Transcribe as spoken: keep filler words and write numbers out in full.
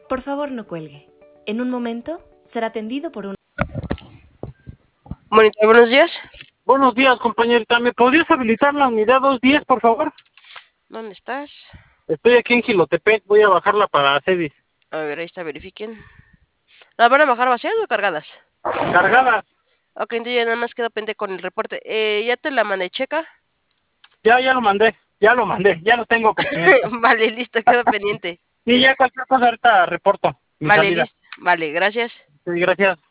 Por favor, no cuelgue. En un momento será atendido por un... Monitor, buenos días. Buenos días, compañerita. ¿Me podrías habilitar la unidad doscientos diez, por favor? ¿Dónde estás? Estoy aquí en Jilotepec. Voy a bajarla para Cedis. A ver, ahí está, verifiquen. ¿La van a bajar vacías o cargadas? Cargada. Ok, entonces ya nada más quedo pendiente con el reporte. Eh, ya te la mandé, checa. Ya, ya lo mandé. Ya lo mandé. Ya lo tengo, compañerita. Vale, listo, quedo pendiente. Y ya cualquier cosa ahorita reporto mi Vale, salida. listo. Vale, gracias. Sí, gracias.